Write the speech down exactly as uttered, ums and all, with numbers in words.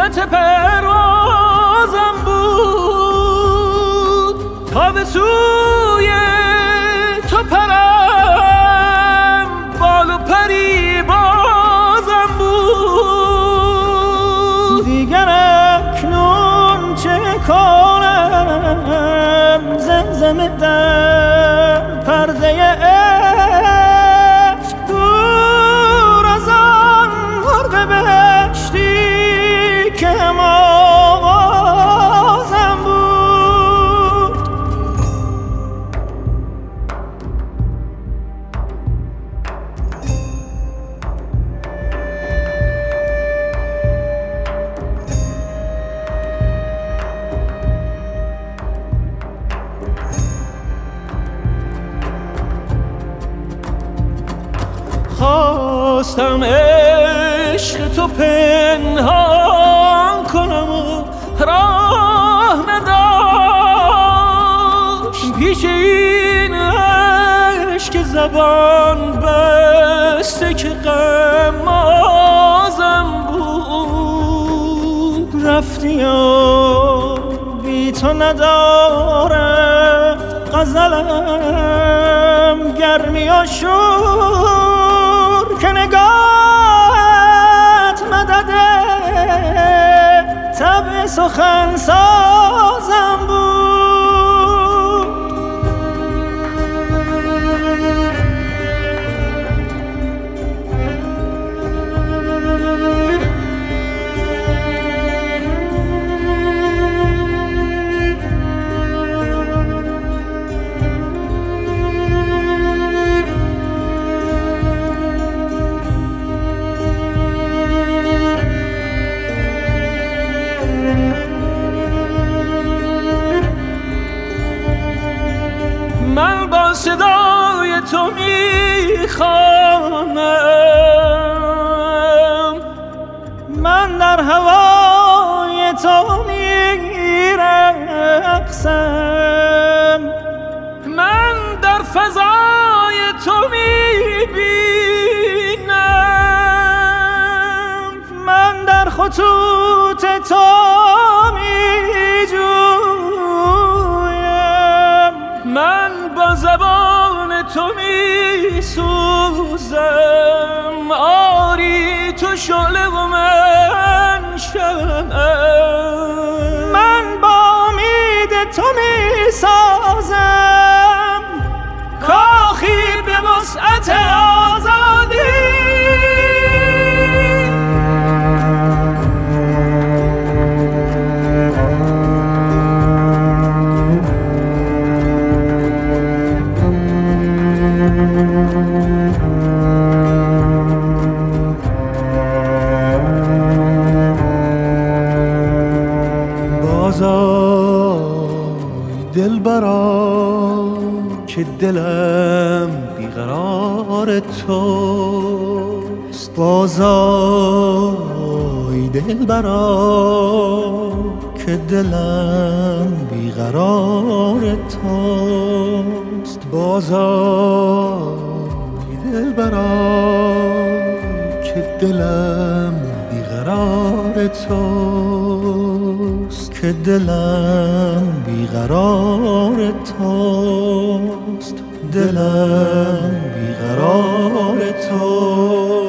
فرصت پروازم بود تا به سوی تو پرم، بال و پری بازم بود. دیگر اکنون چه کنم، زمزمه در پرده عشق، دور از آن مرغ بهشتی که هم آوازم بود. خواستم عشق تو پنهان کنم و راه نداشت، پیش این عشق زبان بسته که غمازم بود. رفتی و بی تو نداره غزلم گرمی و شور، که نگاهت مدده طبع سخن سازم بود. من با صدای تو میخوانم، من در هوای تو میرقصم، من در فضای تو میبینم، من در خطوط تو میجویم، من با زبان تو می سوزم. آری تو شعله و من شمعم، من با امید تو می سازم کاخی به وسعت آزادی. دلبرا که دلم بیقرار توست، بازای دلبرا که دلم بیقرار توست، بازای دلبرا که دلم بیقرار توست، که دلم بیقرار توست، دلم بیقرار توست.